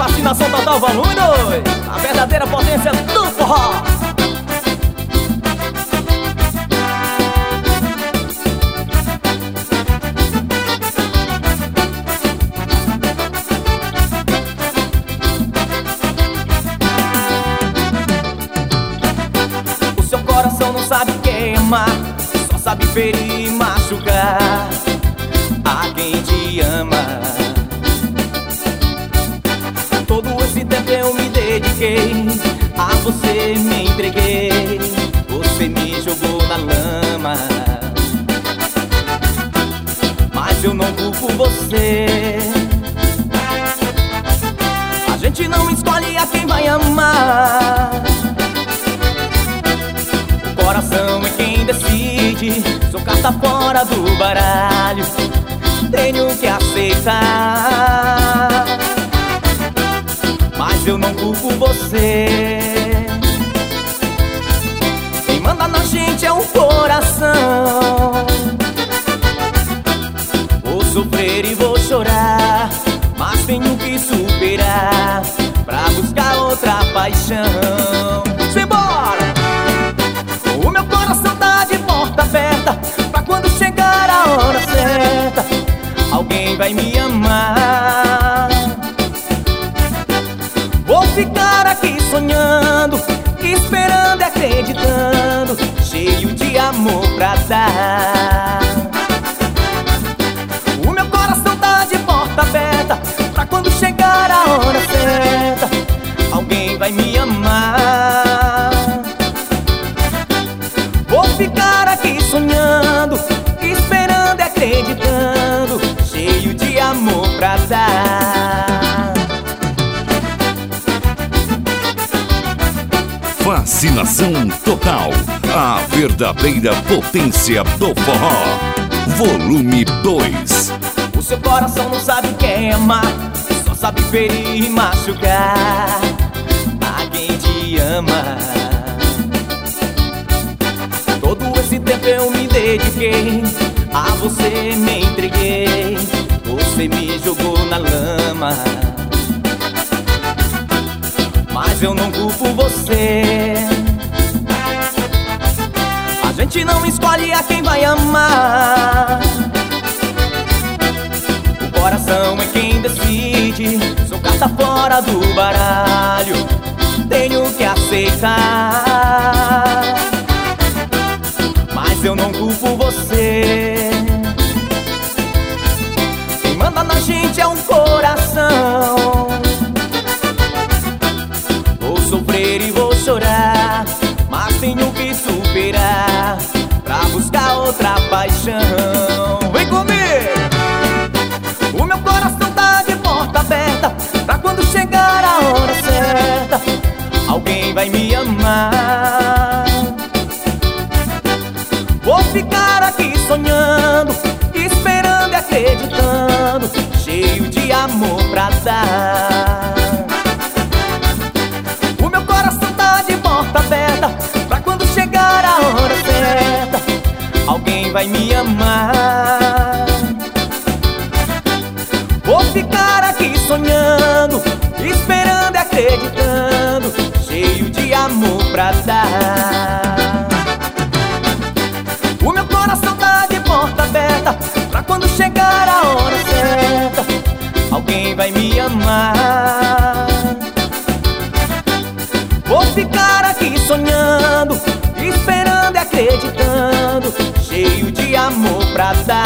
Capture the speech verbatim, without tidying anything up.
Fascinação total, volume dois. A verdadeira potência do forró. O seu coração não sabe queimar, só sabe ferir e machucar a quem te ama. Todo esse tempo eu me dediquei, a você me entreguei, você me jogou na lama. Mas eu não culpo você. A gente não escolhe a quem vai amar. O coração é quem decide, sou carta fora do baralho, tenho que aceitar. Mas eu não culpo você. Quem manda na gente é o coração. Vou sofrer e vou chorar, mas tenho que superar pra buscar outra paixão. Simbora! O meu coração tá de porta aberta, pra quando chegar a hora certa alguém vai me amar. Vou ficar aqui sonhando, esperando e acreditando, cheio de amor pra dar. O meu coração tá de porta aberta, pra quando chegar a hora certa alguém vai me amar. Vou ficar aqui sonhando, esperando e acreditando, cheio de amor pra dar. Fascinação total, a verdadeira potência do forró. Volume dois. O seu coração não sabe quem amar, só sabe ferir e machucar a quem te ama. Todo esse tempo eu me dediquei, a você me entreguei, você me jogou na lama. Mas eu não culpo você. A gente não escolhe a quem vai amar. O coração é quem decide, sou carta fora do baralho, tenho que aceitar. Mas eu não culpo você. Quem manda na gente é um coração. Vou sofrer e vou chorar, mas tenho que superar pra buscar outra paixão. Vem comigo! O meu coração tá de porta aberta, pra quando chegar a hora certa alguém vai me amar. Vou ficar aqui sonhando, esperando e acreditando, cheio de amor pra dar. O meu coração tá de porta aberta, pra quando chegar a hora certa alguém vai me amar. Vou ficar aqui sonhando, esperando e acreditando, cheio de amor pra dar. O meu coração tá de porta aberta, pra quando chegar a hora certa alguém vai me amar. Vou ficar aqui sonhando, esperando e acreditando, cheio de amor pra dar.